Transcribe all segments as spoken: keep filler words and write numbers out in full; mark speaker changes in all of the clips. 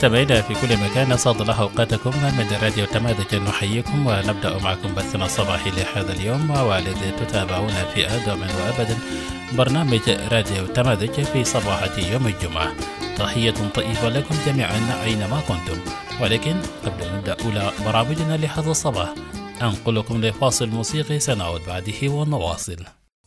Speaker 1: مستمعينا في كل مكان أسعد الله أوقاتكم من راديو تماذج. نحييكم ونبدأ معكم بثنا الصباحي لهذا اليوم، والذي تتابعون في آدم وأبدا برنامج راديو تماذج في صباحة يوم الجمعة. تحية طيبة لكم جميعا أينما كنتم. ولكن قبل أن نبدأ أولى برامجنا لهذا الصباح أنقلكم لفاصل موسيقي سنعود بعده ونواصل.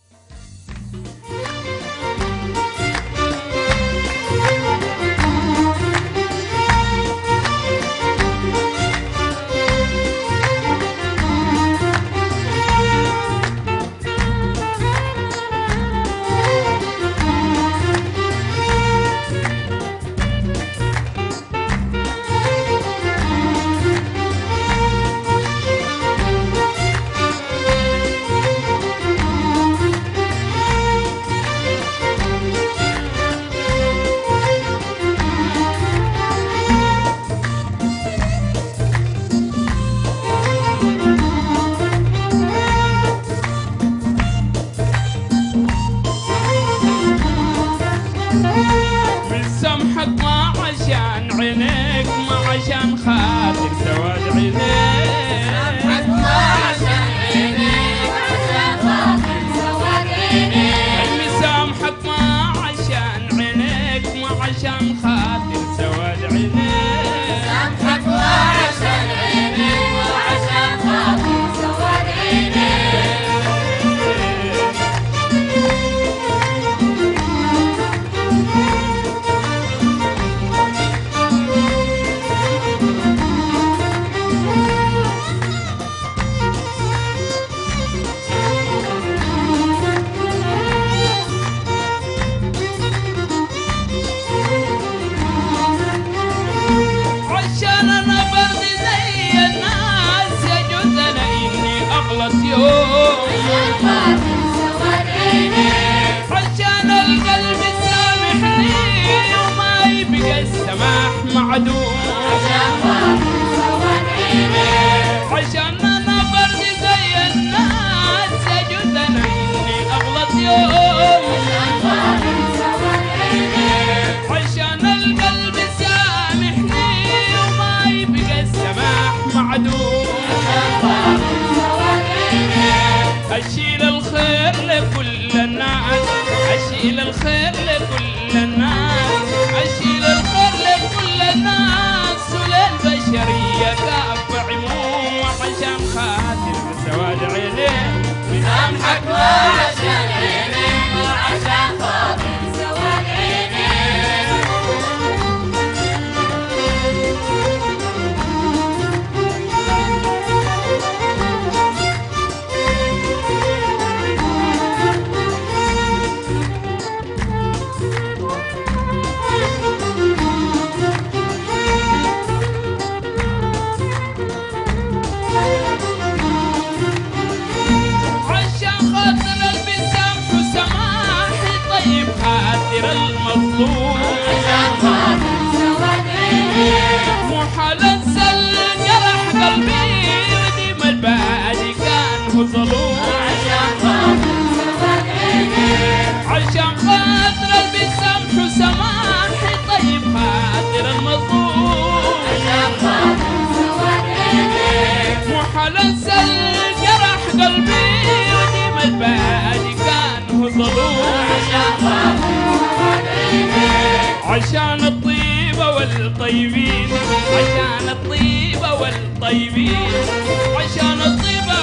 Speaker 2: عشان الطيبة والطيبين، عشان الطيبة والطيبين، عشان الطيبة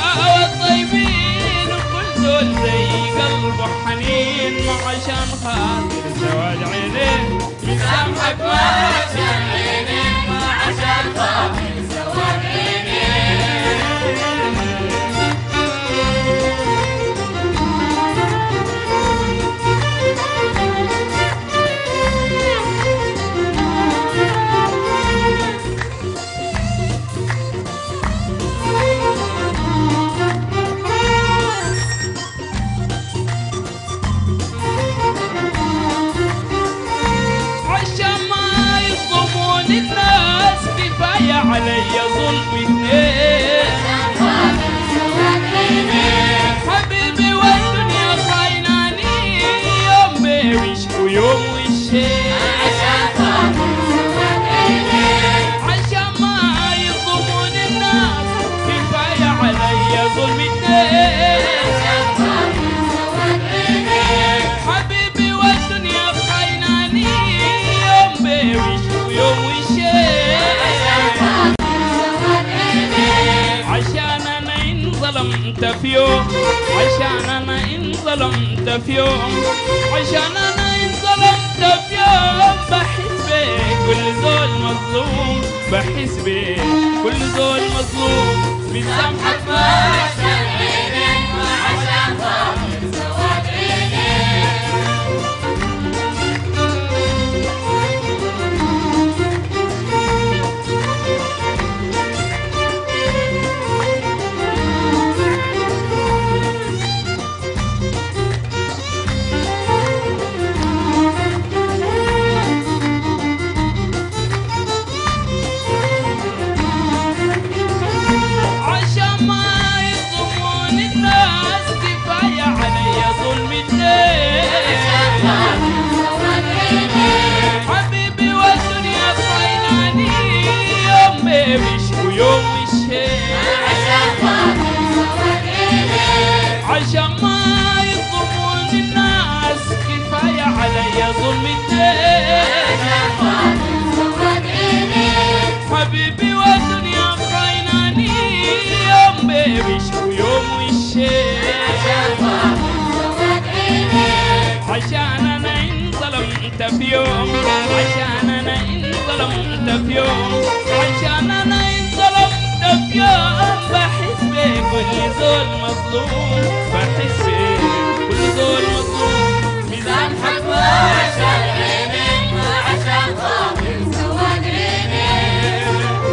Speaker 2: والطيبين، وكل دول زي قلبه حنين، وعشان خاطر سواد عينين مسامحك ما عشان عينين، ما عشان خاطر سواد عينين. علي ظلمي عشان أنا إن ظلمت في يوم، عشان أنا إن ظلمت في يوم بحس بكل زول مظلوم، بحس بكل زول مظلوم. من سامحك ما عشان عينك، ما عشان خاطر سواد عينك. عشان ما يظلمون الناس كفاية علي ظلم الدين، حبيبي والدنيا خايناني يوم بيمش ويوم والشين. عشان أنا إن ظلمت في يوم، عشان أنا إن ظلمت في يوم، عشان أنا إن ظلمت في يوم بحس بكل زول مظلوم، بحس بكل زول مظلوم. ميزان حق ما عشان عينك، ما عشان خاطر سواد عينك.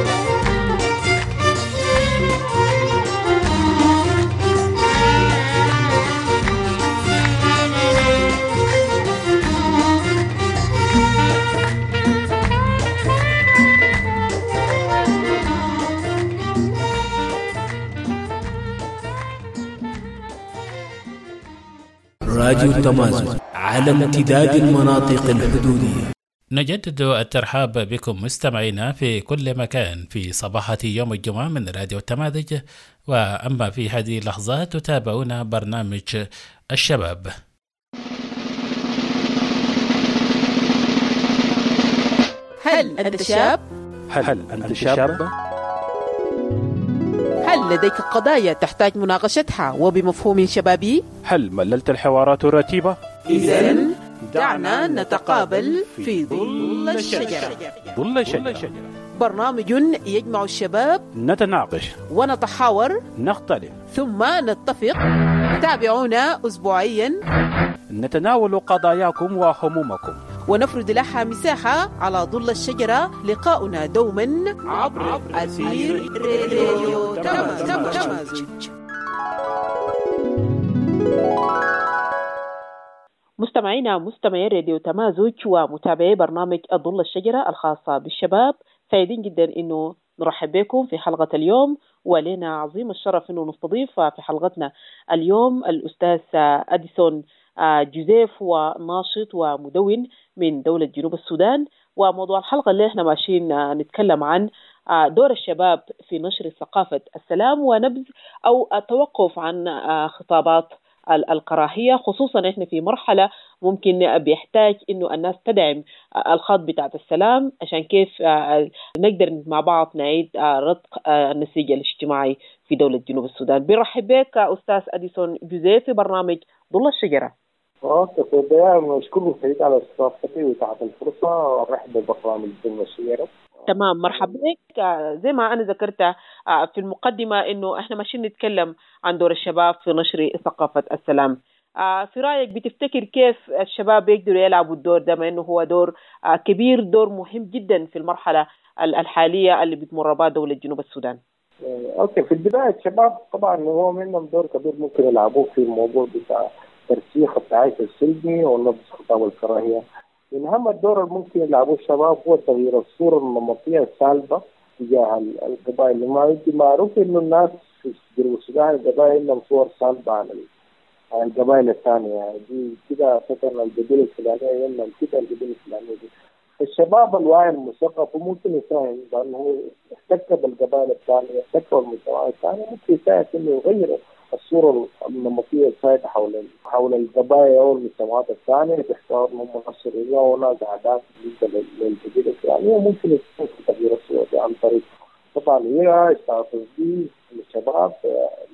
Speaker 3: راديو التمازن على امتداد المناطق الحدودية.
Speaker 1: نجدد الترحاب بكم مستمعينا في كل مكان في صباحة يوم الجمعة من راديو التمازج. وأما في هذه اللحظات تتابعون برنامج الشباب.
Speaker 4: هل أنت شاب؟
Speaker 5: هل أنت شاب؟
Speaker 4: هل لديك قضايا تحتاج مناقشتها وبمفهوم شبابي؟
Speaker 5: هل مللت الحوارات الرتيبة؟
Speaker 4: إذن دعنا نتقابل في ظل الشجرة.
Speaker 5: ظل الشجرة
Speaker 4: برنامج يجمع الشباب،
Speaker 5: نتناقش
Speaker 4: ونتحاور،
Speaker 5: نختلف
Speaker 4: ثم نتفق. تابعونا أسبوعيا،
Speaker 5: نتناول قضاياكم وهمومكم
Speaker 4: ونفرد لها مساحة على ظل الشجرة. لقاؤنا دوما عبر أثير راديو تمازج. مستمعينا مستمعي راديو تمازج ومتابعي برنامج ظل الشجرة الخاصة بالشباب، سعيدين جدا إنه نرحب بكم في حلقة اليوم، ولنا عظيم الشرف إنه نستضيف في حلقتنا اليوم الأستاذ أديسون جوزيف، وناشط ومدون من دولة جنوب السودان. وموضوع الحلقة اللي احنا ماشيين نتكلم عن دور الشباب في نشر ثقافة السلام ونبذ أو التوقف عن خطابات الكراهية، خصوصا احنا في مرحلة ممكن بيحتاج انه الناس تدعم الخط بتاعة السلام، عشان كيف نقدر مع بعض نعيد رتق النسيج الاجتماعي في دولة جنوب السودان. برحب بك أستاذ أديسون جوزيف في برنامج ظل الشجرة.
Speaker 6: اوكي، في البداية نشكركم سعيد على استضافتي وتعطي الفرصة ورحب ببرنامج ظل الشجرة.
Speaker 4: تمام، مرحبا بك. زي ما أنا ذكرت في المقدمة إنه إحنا ماشيين نتكلم عن دور الشباب في نشر ثقافة السلام. في رأيك بتفتكر كيف الشباب يقدروا يلعبوا الدور ده، ما إنه هو دور كبير، دور مهم جدا في المرحلة الحالية اللي بتمر بها دولة جنوب السودان؟
Speaker 6: اوكي، في البداية الشباب طبعا هو منهم دور كبير ممكن يلعبوه في الموضوع بتاع ترسيخ التعايش السلمي ونبذ خطاب الكراهية. من أهم الدور الممكن يلعبوه الشباب هو تغيير الصورة النمطية السالبة تجاه القبائل. لما معروف إنه الناس في جنوب السودان القبائل لهم صور سالبة عن عن القبائل الثانية، يعني دي كده مثلا القبيلة الفلانية يمنا كده القبيلة الفلانية دي. الشباب الواعي المثقف ممكن يساهم بأنه يحتك بالقبائل الثانية، يحتك بالمجتمعات الثانية، ممكن يساعد إنه يغير الصورة النمطية السائدة حول حول القبائل أو المجتمعات الثانية، باختيار من منصرين أو ناس عادات بالنسبة للقبيلة الفلانية. ممكن يستخدم تغيير الصورة عن طريق طبعا هي استعراض الشباب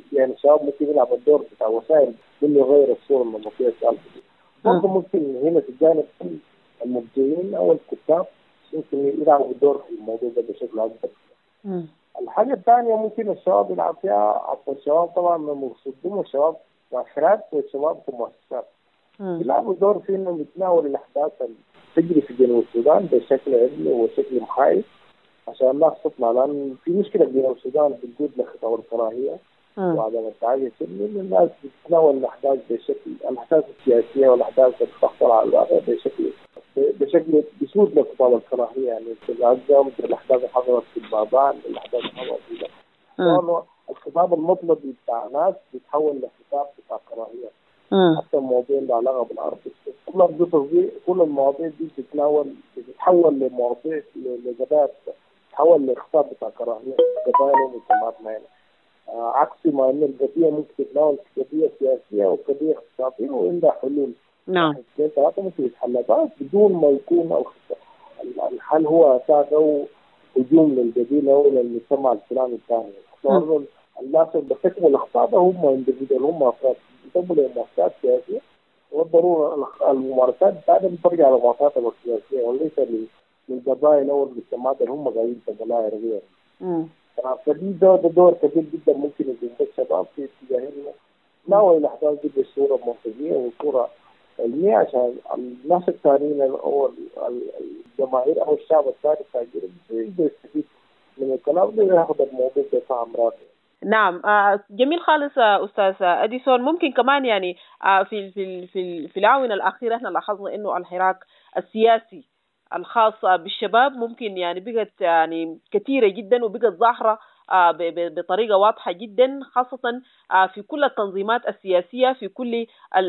Speaker 6: يعني الشباب ممكن يلعب الدور بتاع وسائل انه يغير الصوره النمطيه السالفه دي. برضه ممكن هنا في الجانب المبدعين او الكتاب ممكن يلعبوا الدور في الموضوع ده بشكل اكبر. الحاجه الثانيه ممكن الشباب يلعب فيها عطوا الشباب طبعا من مقصودهم الشباب مؤشرات والشباب في مؤسسات يلعبوا دور في انهم يتناولوا الاحداث اللي تجري في جنوب السودان بشكل علمي وشكل محايد عشان الناس تطلع، لان في مشكله في جنوب السودان بتقود لخطاب الكراهيه وعدم التعايش السلمي. الناس بتتناول الاحداث بشكل الاحداث السياسيه والاحداث اللي تخطر على الواقع بشكل بشكل بسود لخطاب الكراهيه، يعني في غزه مثل الاحداث اللي حصلت في البابان، الاحداث اللي حصلت في الخطاب المطلبي بتاع ناس بيتحول لخطاب بتاع كراهيه. حتى المواضيع اللي علاقه بالارض كل القصص دي كل المواضيع دي بتتناول بتتحول لمواضيع لقضايا تتحول لخطاب بتاع كراهيه قضايا ومجتمعاتنا هنا. آه عكس ما ان القضيه ممكن تتناول قضيه سياسيه وقضيه اقتصاديه وعندها حلول.
Speaker 4: نعم.
Speaker 6: ثلاثه ممكن يتحل بس بدون ما يكون الحل هو اساس او هجوم للقبيله او للمجتمع الفلاني الثاني. الناس اللي بتكمل الاخطاء هم اندفيدوال هم افراد يسموا مؤسسات سياسيه والضروره الممارسات بعدين ترجع لمؤسساتهم السياسيه وليس للقبائل او المجتمعات اللي هم قاعدين في قبائل غير. فدي ده دور كبير جدا ممكن يكون الشباب في اتجاه ناوي الاحداث دي بصوره منطقيه وصوره علميه عشان الناس الثانيين او الجماهير او الشعب الثاني التاجر يستفيد من الكلام ده وياخذ الموضوع بفهم راسي.
Speaker 4: نعم جميل خالص أستاذ أديسون. ممكن كمان يعني في في في في الآونة الأخيرة احنا لاحظنا إنه الحراك السياسي الخاص بالشباب ممكن يعني بقت يعني كثيرة جدا وبقت ظاهرة بطريقة واضحة جدا خاصة في كل التنظيمات السياسية في كل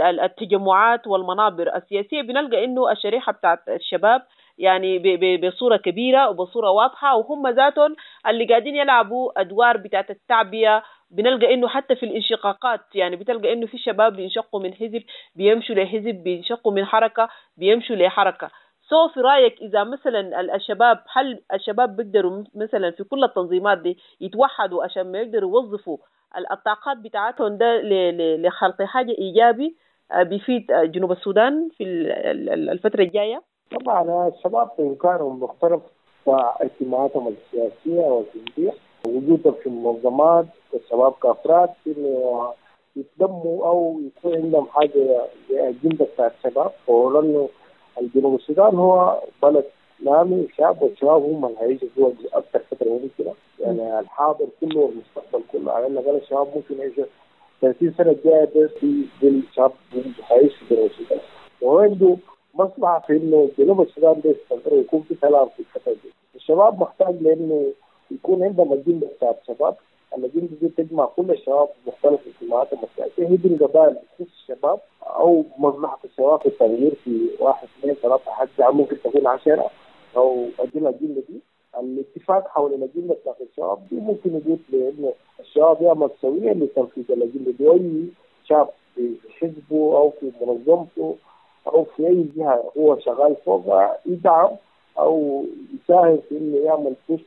Speaker 4: التجمعات والمنابر السياسية بنلقى إنه الشريحة بتاعت الشباب يعني بصورة كبيرة وبصورة واضحة وهم ذاتهم اللي قاعدين يلعبوا أدوار بتاعت التعبية. بنلقى إنه حتى في الانشقاقات يعني بتلقى إنه في شباب بينشقوا من حزب بيمشوا لحزب بينشقوا من حركة بيمشوا لحركة. سو في رأيك إذا مثلا الشباب هل الشباب بيقدروا مثلا في كل التنظيمات دي يتوحدوا عشان ما يقدروا يوظفوا الطاقات بتاعتهم ده لخلق حاجة إيجابي بيفيد جنوب السودان في الفترة الجاية؟
Speaker 6: طبعا الشباب بإمكانهم مختلف اجتماعاتهم السياسية والسياسية وجودهم في المنظمات الشباب كأفراد إنه يتلموا أو يكون عندهم حاجة أجندة بتاعت الشباب، ولأنه الجنوب السودان هو بلد نامي شعب والشباب هم اللي هيعيشوا فيه أكثر فترة ممكنة، يعني الحاضر كله والمستقبل كله على الأقل الشباب ممكن يعيشوا ثلاثين سنة الجاية في الشعب هيعيش في الجنوب السودان وعنده مصلحة في إنه جنوب السودان ده يستمر ويكون في سلام في الفترة دي. الشباب محتاج لأنه يكون عندهم أجندة بتاعت الشباب، الأجندة دي تجمع كل الشباب مختلف اجتماعاتهم السياسية هي دي القبائل بتخص الشباب أو مصلحة الشباب في التغيير في واحد اثنين ثلاثة حتى ممكن تكون عشرة أو أجندة الأجندة دي. الاتفاق حول الأجندة بتاعت الشباب دي ممكن يجيب لأنه الشباب يعمل سويا لتنفيذ الأجندة دي. أي شاب في حزبه أو في منظمته أو في أي جهة هو شغال فوقها يدعم أو يساهم في إنه يعمل بوش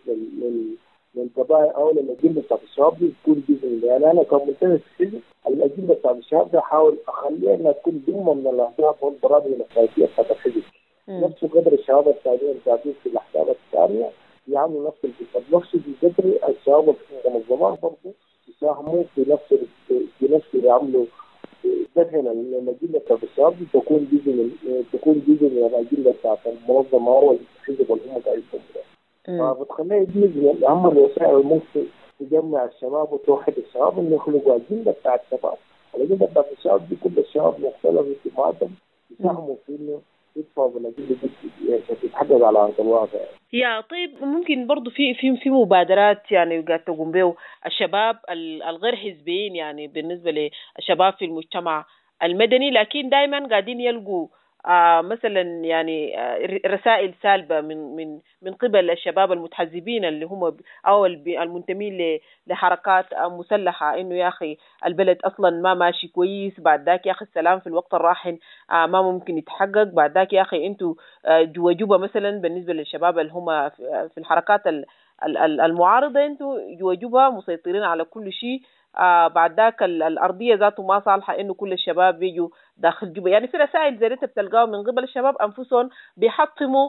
Speaker 6: للقضايا أو للأجندة بتاعت الشباب دي تكون جزء. يعني أنا كمنتمي في الحزب الأجندة بتاعت الشباب ده أحاول أخليها إنها تكون ضمن من الأهداف والبرامج الأساسية بتاعت الحزب. نفس قدر الشباب الثانيين القاعدين في الأحزاب الثانية يعملوا نفس الفكرة، نفس القدر الشباب في المنظمات برضه يساهموا في نفس في نفس اللي يعملوا تسهل الأجندة بتاعت الشباب دي تكون جزء من تكون جزء من الأجندة بتاعت المنظمة أو الحزب اللي هم قاعدين فيها. فبتخليها يجوز من أهم الوسائل الممكن تجمع الشباب وتوحد الشباب إنه يخلقوا أجندة بتاعت الشباب. الأجندة بتاعت الشباب دي كل الشباب مختلف اجتماعاتهم يساهموا في إنه يدفعوا بالأجندة دي عشان تتحقق على أرض الواقع.
Speaker 4: يا طيب ممكن برضو في في في مبادرات يعني قاعد تقوم به الشباب الغير حزبيين يعني بالنسبة للشباب في المجتمع المدني، لكن دائما قاعدين يلقوا آه مثلا يعني آه رسائل سالبة من من من قبل الشباب المتحزبين اللي هم أو المنتمين لحركات مسلحة إنه يا أخي البلد أصلا ما ماشي كويس، بعد ذاك يا أخي السلام في الوقت الراهن آه ما ممكن يتحقق، بعد ذاك يا أخي أنتوا آه جوا جوبا مثلا بالنسبة للشباب اللي هم في الحركات المعارضة أنتوا جوا جوبا مسيطرين على كل شيء، آه بعد ذاك الأرضية ذاته ما صالحة إنه كل الشباب يجوا داخل جوبا. يعني في رسائل زي دي بتلقاهم من قبل الشباب أنفسهم بيحطموا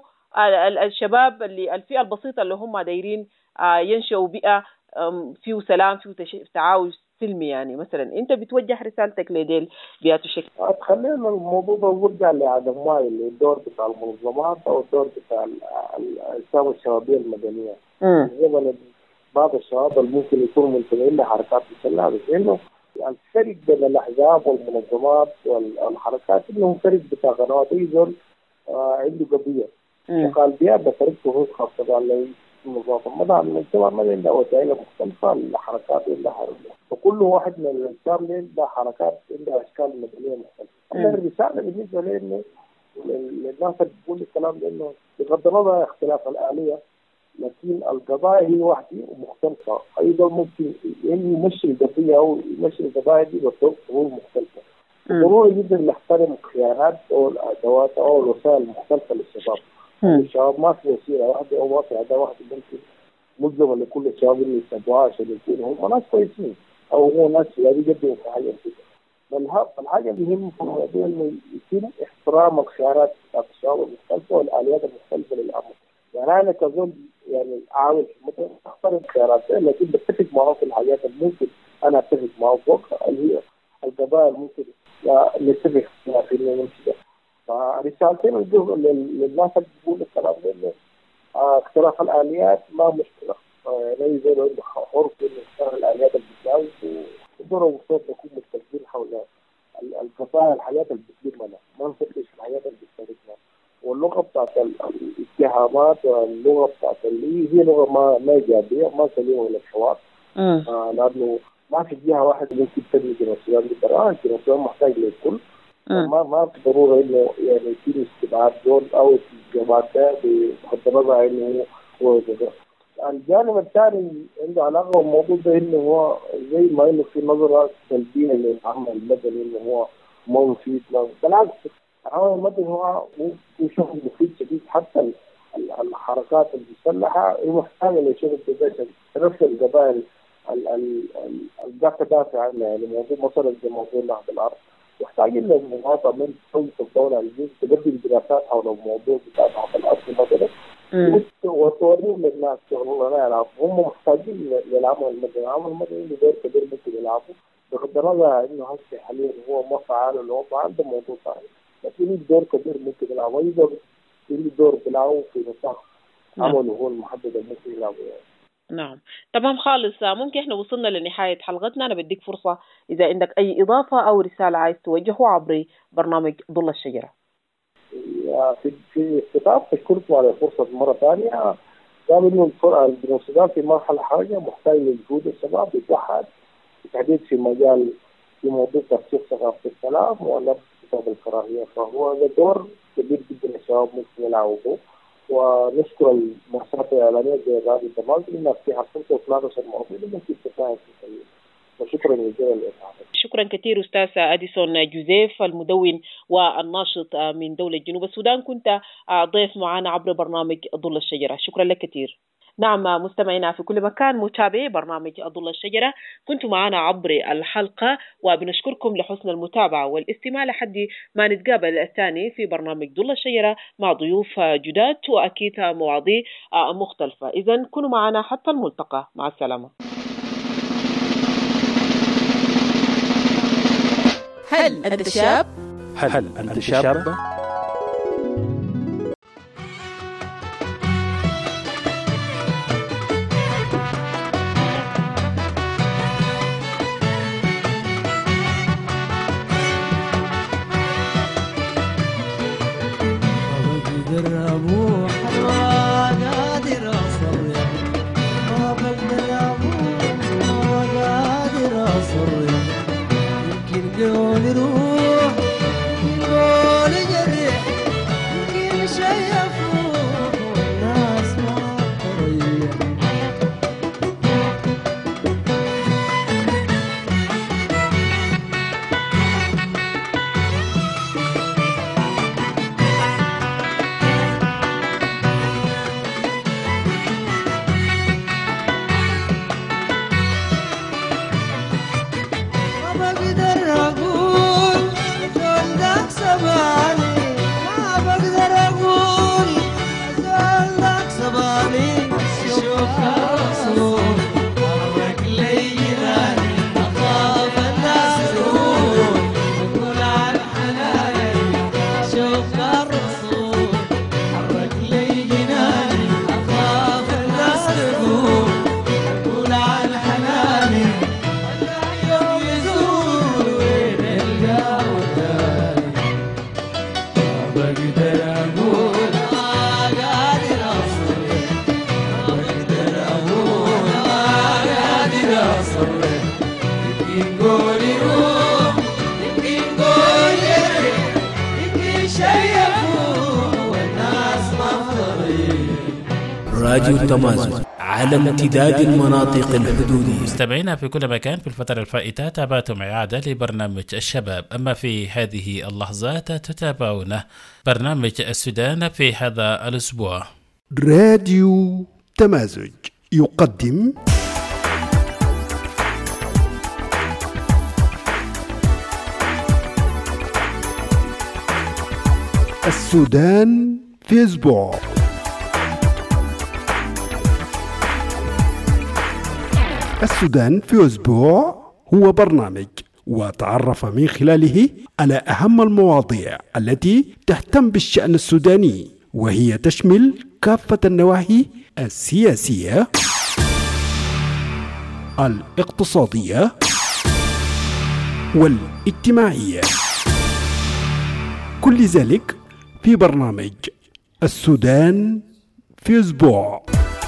Speaker 4: الشباب اللي الفئة البسيطة اللي هم دايرين آه ينشأوا بيئة فيه سلام فيه تعاون سلمي. يعني مثلا أنت بتوجه رسالتك لديل بيئات الشكل.
Speaker 6: خلينا الموضوع ده يرجع لعدم وعي الدور بتاع المنظمات أو الدور بتاع الإسلام الشبابية المدنية. زي بعض الشباب اللي ممكن يكونوا منتمين لحركات مسلحة، بس إنه الفرق بين الأحزاب والمنظمات والحركات إنهم فرق بتاع قنوات يزول آه عنده قضية. القلبيات ده فرق فهوس خاصة على المنظمة. طبعا المجتمع ما عنده وسائل مختلفة، الحركات عندها حركات، وكل واحد من الأشكال عنده حركات عندها أشكال مدنية مختلفة. أما الرسالة بالنسبة لي للناس اللي بتقول الكلام ده إنه بغض النظر اختلاف الآلية، لكن القضايا هي واحدة ومختلفة. أيضا ممكن يمشي القضية أو يمشي القضايا دي بطرق مختلفة. ضروري جدا نحترم الخيارات أو الأدوات أو الوسائل المختلفة للشباب. الشباب ما في وسيلة واحدة أو ما في أداة واحدة ممكن ملزمة لكل الشباب اللي يتبعوها عشان يكونوا هم ناس كويسين أو هو ناس يقدموا في حاجة كده. فالحاجة المهمة في الموضوع إنه يتم احترام الخيارات بتاعت الشباب المختلفة والآليات المختلفة للعمل. يعني أنا كظن يعني عاوز مثلا أختار الخيارات لكن بتفق معه في الحاجات اللي ممكن أنا أتفق معه فوق اللي هي القضايا الممكن نتفق في المنشأة. فرسالتين للناس اللي بيقولوا الكلام ده إنه اختلاف الآليات ما مشكلة. يعني زي ما عنده حرف إنه اختلاف الآليات اللي بتساوي ودور وصوت يكون مختلفين حول القضايا الحياة اللي بتجيبنا، ما نفتش الحياة اللي بتشاركنا. واللغة بتاعت الاتهامات واللغة بتاعت اللي هي لغة ما ما إيجابية ما سليمة للحوار. آه لأنه ما في جهة واحدة ممكن تبني جنوب السودان بالطريقة. جنوب السودان محتاج للكل. ما ما في ضرورة إنه يعني يصير استبعاد دول أو الجماعات ده بغض النظر إنه هو الجانب الثاني عنده علاقة بالموضوع ده إنه هو زي ما إنه في نظرة سلبية للعمل المدني إنه هو ما مفيد. بالعكس العمل المدني هو شغل مفيد شديد. حتى الحركات المسلحة هي محتاجة لشغل كده تنفذ القضايا القاعدة تدافع عنها. يعني موضوع مثلا زي موضوع نهضة الأرض محتاجين للمواطن من حكومة الدولة الجيش تقدم دراسات حول الموضوع بتاع نهضة الأرض مثلا وتوريهم للناس شغلهم لا يلعبوا. هم محتاجين للعمل المدني. العمل المدني له دور كبير ممكن يلعبوا بغض النظر إنه هسه حاليا هو ما فعال ولا هو فعال ده موضوع ثاني، لكن له دور كبير ممكن يلعبوا. يقدر له دور بيلعبوا في نطاق عمله هو المحدد اللي ممكن يلعبوا يعني.
Speaker 4: نعم تمام خالص. ممكن احنا وصلنا لنهاية حلقتنا. أنا بديك فرصة إذا عندك أي إضافة أو رسالة عايز توجهه عبر برنامج ظل الشجرة.
Speaker 6: في في خطاب تشكركم على الفرصة مرة ثانية. قالوا إنه جنوب السودان في مرحلة حاجة محتاج لجهود الشباب يتوحد بالتحديد في مجال في موضوع ترسيخ ثقافة السلام ونبذ كتاب الكراهية. فهو هذا دور كبير جدا الشباب ممكن يلعبوه. ونشكر المؤسسات الإعلامية زي راديو تماز إنها تفتح فرصة وتناقش الموضوع اللي ممكن تساعد في التغيير. وشكرا جزيلا للإسعاف.
Speaker 4: شكرا كثير أستاذ أديسون جوزيف المدون والناشط من دولة جنوب السودان. كنت ضيف معنا عبر برنامج ظل الشجرة. شكرا لك كثير. نعم مستمعينا في كل مكان متابعي برنامج ظل الشجرة كنتم معنا عبر الحلقة وبنشكركم لحسن المتابعة والاستماع لحد ما نتقابل الثاني في برنامج ظل الشجرة مع ضيوف جداد وأكيد مواضيع مختلفة. إذن كونوا معنا حتى الملتقى. مع السلامة.
Speaker 7: هل أنت شاب؟
Speaker 5: هل أنت شاب؟
Speaker 8: يمكن قولي روح قولي جرب
Speaker 3: راديو تمازن على امتداد المناطق الحدودية.
Speaker 1: مستمعينا في كل مكان، في الفترة الفائتة تابعتم إعادة لبرنامج الشباب، أما في هذه اللحظات تتابعون برنامج السودان في هذا الأسبوع.
Speaker 8: راديو تمازج يقدم السودان في أسبوع. السودان في أسبوع هو برنامج وتعرف من خلاله على أهم المواضيع التي تهتم بالشأن السوداني، وهي تشمل كافة النواحي السياسية، الاقتصادية والاجتماعية، كل ذلك في برنامج السودان في أسبوع.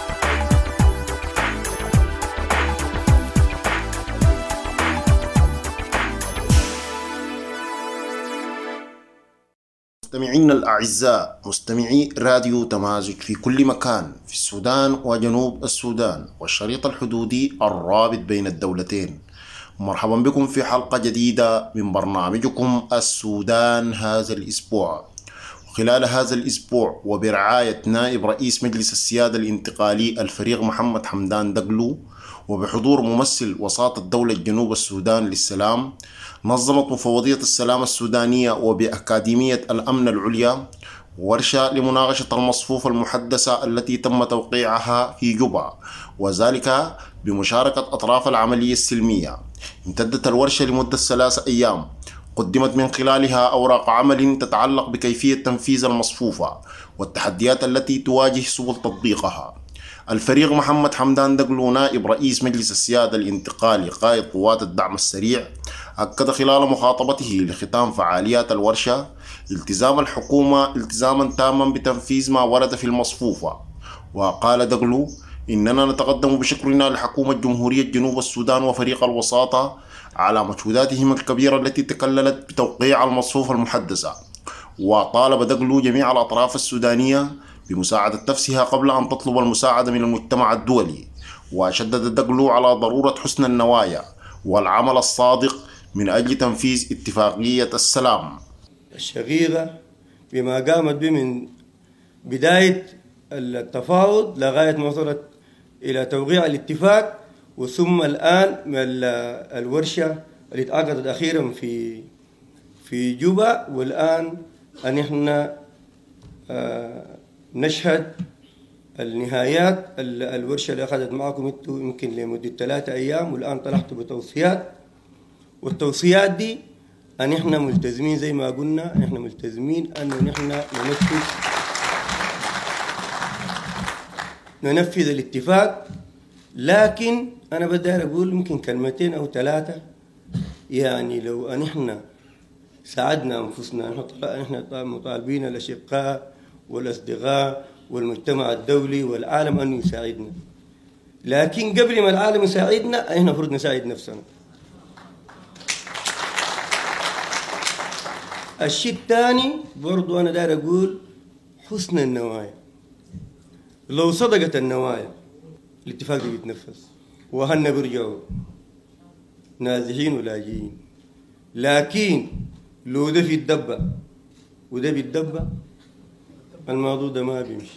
Speaker 9: مستمعينا الأعزاء، مستمعي راديو تمازج في كل مكان في السودان وجنوب السودان والشريط الحدودي الرابط بين الدولتين، مرحبا بكم في حلقة جديدة من برنامجكم السودان هذا الأسبوع. وخلال هذا الأسبوع وبرعاية نائب رئيس مجلس السيادة الانتقالي الفريق محمد حمدان دقلو وبحضور ممثل وساطة دولة جنوب السودان للسلام، نظمت مفوضية السلام السودانية وبأكاديمية الأمن العليا ورشة لمناقشة المصفوفة المحدثة التي تم توقيعها في جوبا، وذلك بمشاركة أطراف العملية السلمية. امتدت الورشة لمدة ثلاثة أيام، قدمت من خلالها أوراق عمل تتعلق بكيفية تنفيذ المصفوفة والتحديات التي تواجه سبل تطبيقها. الفريق محمد حمدان دقلو نائب رئيس مجلس السيادة الانتقالي قائد قوات الدعم السريع أكد خلال مخاطبته لختام فعاليات الورشة التزام الحكومة التزاما تاما بتنفيذ ما ورد في المصفوفة. وقال دقلو إننا نتقدم بشكرنا لحكومة جمهورية جنوب السودان وفريق الوساطة على مجهوداتهم الكبيرة التي تكللت بتوقيع المصفوفة المحدثة. وطالب دقلو جميع الأطراف السودانية بمساعدة نفسها قبل أن تطلب المساعدة من المجتمع الدولي. وشدد دقلو على ضرورة حسن النوايا والعمل الصادق من أجل تنفيذ اتفاقية السلام
Speaker 10: الشغيرة بما قامت به من بداية التفاوض لغاية ما وصلت إلى توقيع الاتفاق، وثم الآن الورشة اللي اتعقدت أخيرا في في جوبا، والآن أن احنا نشهد النهايات. الورشة اللي أخذت معكم انتوا يمكن لمدة ثلاثة أيام، والآن طلعتوا بتوصيات، والتوصيات دي أن احنا ملتزمين زي ما قلنا، احنا ملتزمين أنه نحن ننفذ ننفذ الاتفاق. لكن أنا بدي أقول يمكن كلمتين أو ثلاثة، يعني لو أن احنا ساعدنا أنفسنا، احنا مطالبين الأشقاء والأصدقاء والمجتمع الدولي والعالم أن يساعدنا، لكن قبل ما العالم يساعدنا احنا المفروض نساعد نفسنا. الشيء الثاني برضو أنا داير أقول حسن النوايا. لو صدقت النوايا الاتفاق ده بيتنفذ، وهن بيرجعوا نازحين ولاجئين. لكن لو ده في الدبة وده بيتدبى، الموضوع ده ما بيمشي.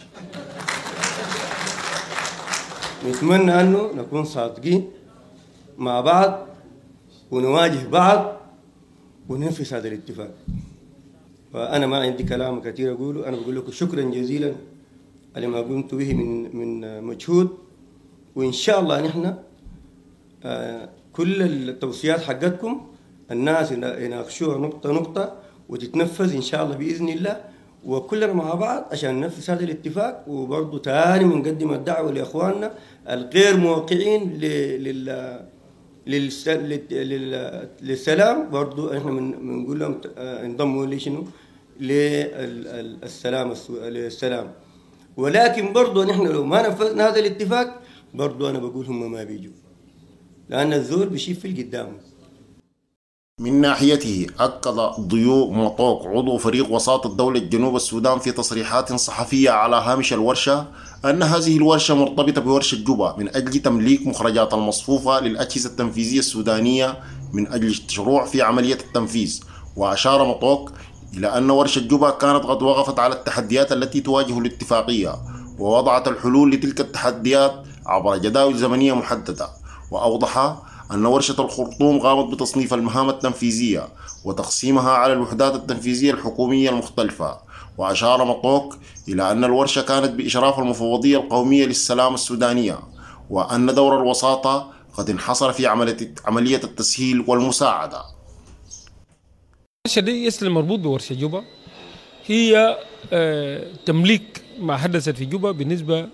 Speaker 10: نتمنى أنه نكون صادقين مع بعض ونواجه بعض وننفذ هذا الاتفاق. فأنا ما عندي كلام كثير أقوله، أنا بقول لكم شكرا جزيلا على ما قمت به من من مجهود، وإن شاء الله نحن آه كل التوصيات حقتكم الناس يناقشوها نقطة نقطة وتتنفذ إن شاء الله بإذن الله، وكلنا مع بعض عشان ننفذ هذا الاتفاق. وبرضه تاني بنقدم الدعوة لإخواننا الغير موقعين لل للسلام، برضو احنا بنقول لهم انضموا لشنو للسلام للسلام. ولكن برضو نحن لو ما نفذنا هذا الاتفاق برضو انا بقول هم ما بيجوا، لان الزول بيشيف في القدام.
Speaker 9: من ناحيته أكد ضيو مطوق عضو فريق وساطة دولة جنوب السودان في تصريحات صحفية على هامش الورشة أن هذه الورشة مرتبطة بورشة جوبا من أجل تمليك مخرجات المصفوفة للأجهزة التنفيذية السودانية من أجل الشروع في عملية التنفيذ. وأشار مطوق إلى أن ورشة جوبا كانت قد وقفت على التحديات التي تواجه الاتفاقية ووضعت الحلول لتلك التحديات عبر جداول زمنية محددة. وأوضح أن ورشة الخرطوم قامت بتصنيف المهام التنفيذية وتقسيمها على الوحدات التنفيذية الحكومية المختلفة. وأشار مطوق إلى أن الورشة كانت بإشراف المفوضية القومية للسلام السودانية وأن دور الوساطة قد انحصر في عملية التسهيل والمساعدة.
Speaker 11: الورشة دي يسلم مربوط بورشة جوبا هي تمليك ما حدثت في جوبا بالنسبة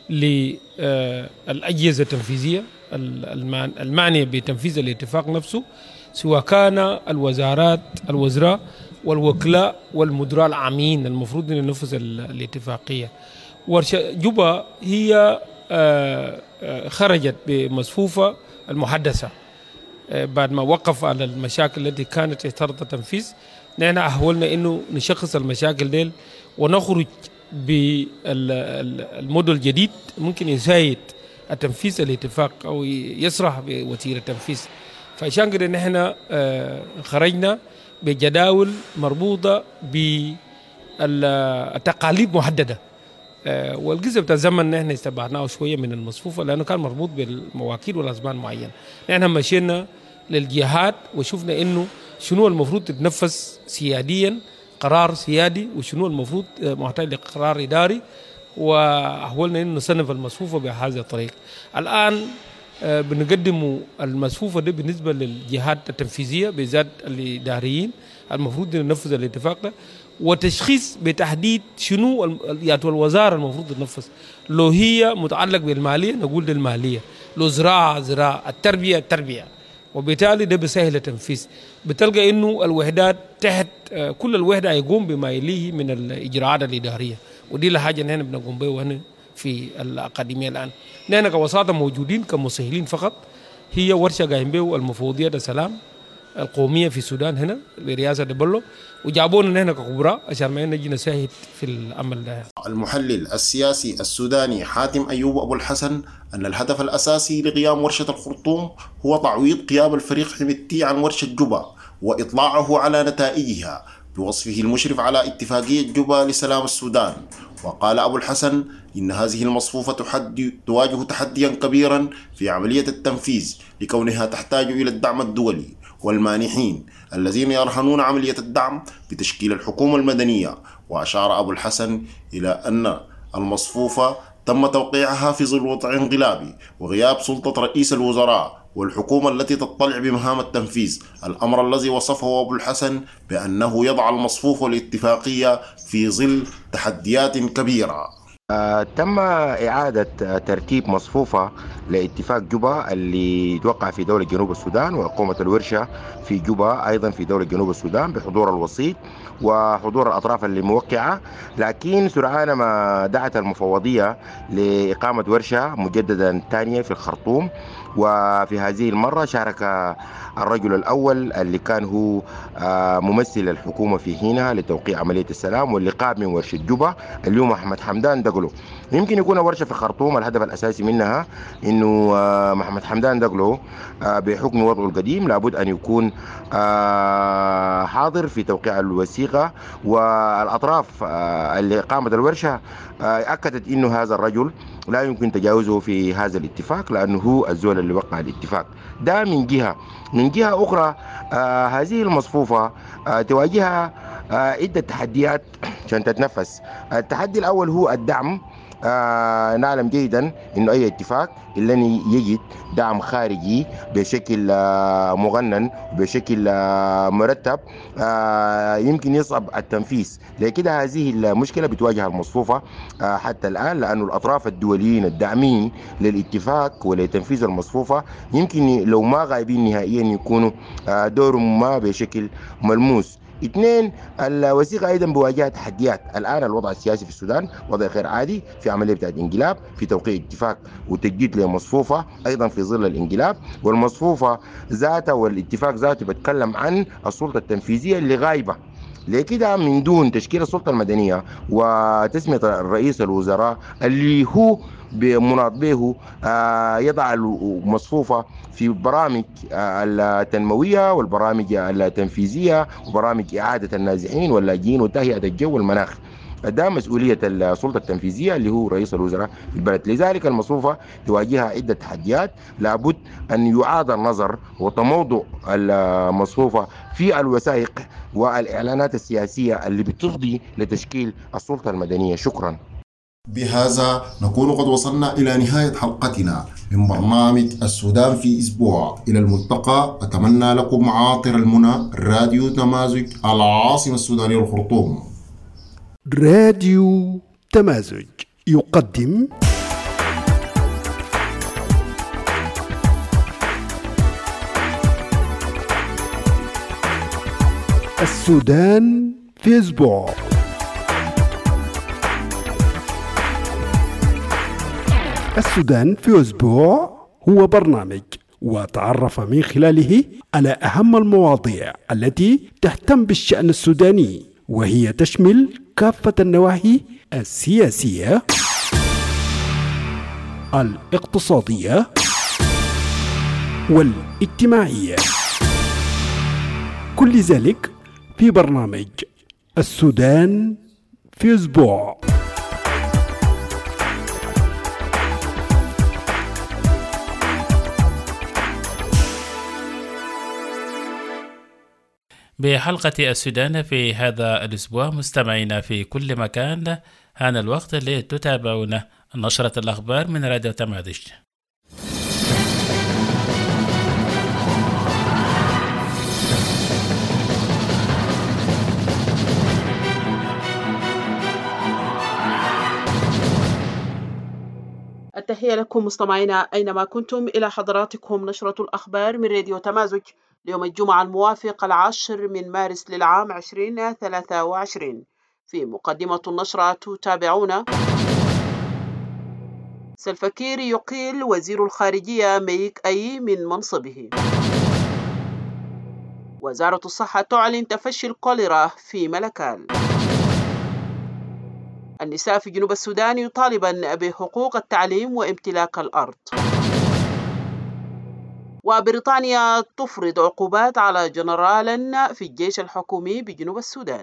Speaker 11: للأجهزة التنفيذية المعنية بتنفيذ الاتفاق نفسه، سواء كان الوزارات الوزراء والوكلاء والمدراء العامين المفروض أن ينفذ الاتفاقية. ورشة جوبا هي خرجت بمصفوفة المحدثة بعد ما وقف على المشاكل التي كانت تشترط التنفيذ. نحن أحولنا إنه نشخص المشاكل ديل ونخرج بالموديل الجديد ممكن يساعد التنفيذ الاتفاق أو يسرح بوتيرة التنفيذ. فعشان كده نحن خرجنا بجداول مربوطة بالتقاليد محددة، والجزء بتاع الزمن نحن استبعدناه شوية من المصفوفة لأنه كان مربوط بالمواكيد والأزمان معين. نحن مشينا للجهات وشوفنا إنه شنو المفروض تتنفذ سياديا قرار سيادي وشنو المفروض محتاج لقرار إداري، وأحولنا إنه نصنف المصفوفة بهذا الطريق. الآن بنقدم المصفوفة دي بالنسبة للجهات التنفيذية بالذات الإداريين المفروض ينفذ الاتفاق ده، وتشخيص بتحديد شنو يعني الوزارة المفروض تنفذ. لو هي متعلق بالمالية نقول للمالية، لو زراعة زراعة، التربية التربية، وبالتالي ده بسهل التنفيذ. بتلقى إنه الوحدات تحت كل الوحدة يقوم بما يليه من الإجراءات الإدارية، ودي الحاجة نحن بنقوم بها هنا في الأكاديمية. الآن نحن كوساطة موجودين كمسهلين فقط. هي ورشة قايم بها المفوضية السلام القومية في السودان هنا برئاسة دبلو، وجابونا نحن كخبراء عشان ما نجي نساعد في العمل ده.
Speaker 9: المحلل السياسي السوداني حاتم أيوب أبو الحسن أن الهدف الأساسي لقيام ورشة الخرطوم هو تعويض غياب الفريق حميدتي عن ورشة جوبا وإطلاعه على نتائجها بوصفه المشرف على اتفاقية جوبا لسلام السودان. وقال أبو الحسن إن هذه المصفوفة تحدي تواجه تحديا كبيرا في عملية التنفيذ لكونها تحتاج إلى الدعم الدولي والمانحين الذين يرهنون عملية الدعم بتشكيل الحكومة المدنية. وأشار أبو الحسن إلى أن المصفوفة تم توقيعها في ظل وضع انقلابي وغياب سلطة رئيس الوزراء والحكومة التي تطلع بمهام التنفيذ، الأمر الذي وصفه أبو الحسن بأنه يضع المصفوفة الاتفاقية في ظل تحديات كبيرة.
Speaker 12: آه تم إعادة ترتيب مصفوفة لاتفاق جوبا اللي توقع في دولة جنوب السودان، وإقامة الورشة في جوبا أيضا في دولة جنوب السودان بحضور الوسيط وحضور الأطراف اللي موقعة. لكن سرعان ما دعت المفوضية لإقامة ورشة مجددا ثانية في الخرطوم، وفي هذه المرة شارك الرجل الأول اللي كان هو ممثل الحكومة في هنا لتوقيع عملية السلام واللقاء من ورشة جوبا اللي هو محمد حمدان دقلو. يمكن يكون ورشة في الخرطوم الهدف الأساسي منها إنه محمد حمدان دقلو بحكم وضعه القديم لابد أن يكون حاضر في توقيع الوثيقة، والأطراف اللي قامت الورشة أكدت إنه هذا الرجل لا يمكن تجاوزه في هذا الاتفاق لأنه هو الزول اللي وقع الاتفاق ده. من جهة من جهة أخرى آه هذه المصفوفة آه تواجهها آه عدة تحديات عشان تتنفس. التحدي الأول هو الدعم. آه نعلم جيدا إنه أي اتفاق إلا أن يجد دعم خارجي بشكل آه مغنن بشكل آه مرتب آه يمكن يصعب التنفيذ. لكده هذه المشكلة بتواجه المصفوفة آه حتى الآن، لأن الأطراف الدوليين الداعمين للاتفاق ولتنفيذ المصفوفة يمكن لو ما غايبين نهائيا يكونوا آه دورهم ما بشكل ملموس اثنين، الوثيقة أيضا بواجهة تحديات. الآن الوضع السياسي في السودان وضع غير عادي، في عملية بتاعت انقلاب، في توقيع اتفاق وتجديد لمصفوفة أيضا في ظل الانقلاب، والمصفوفة ذاتها والاتفاق ذاته بيتكلم عن السلطة التنفيذية اللي غايبة. لكده من دون تشكيل السلطة المدنية وتسمية الرئيس الوزراء اللي هو بمناط به يضع المصفوفة في برامج التنموية والبرامج التنفيذية وبرامج إعادة النازحين واللاجئين وتهيئة الجو والمناخ. ده مسؤولية السلطة التنفيذية اللي هو رئيس الوزراء في البلد. لذلك المصفوفة تواجهها عدة تحديات، لابد أن يعاد النظر وتموضع المصفوفة في الوثائق والإعلانات السياسية اللي بتفضي لتشكيل السلطة المدنية. شكرا.
Speaker 9: بهذا نكون قد وصلنا إلى نهاية حلقتنا من برنامج السودان في أسبوع. إلى الملتقى، أتمنى لكم عاطر المنى. راديو تمازج، العاصمة السودانية الخرطوم.
Speaker 8: راديو تمازج يقدم السودان في أسبوع. السودان في أسبوع هو برنامج وتعرف من خلاله على أهم المواضيع التي تهتم بالشأن السوداني، وهي تشمل كافة النواحي السياسية، الاقتصادية والاجتماعية، كل ذلك في برنامج السودان في أسبوع.
Speaker 1: بحلقة السودان في هذا الأسبوع مستمعينا في كل مكان، هان الوقت لتتابعون نشرة الأخبار من راديو تمازج.
Speaker 4: التحية لكم مستمعينا أينما كنتم. إلى حضراتكم نشرة الأخبار من راديو تمازج ليوم الجمعة الموافق العاشر من مارس للعام عشرين ثلاثة وعشرين. في مقدمة النشرة تتابعون: سلفاكير يقيل وزير الخارجية ميك أي من منصبه. وزارة الصحة تعلن تفشي الكوليرا في ملكال. النساء في جنوب السودان يطالبن بحقوق التعليم وامتلاك الأرض. وبريطانيا تفرض عقوبات على جنرال في الجيش الحكومي بجنوب السودان.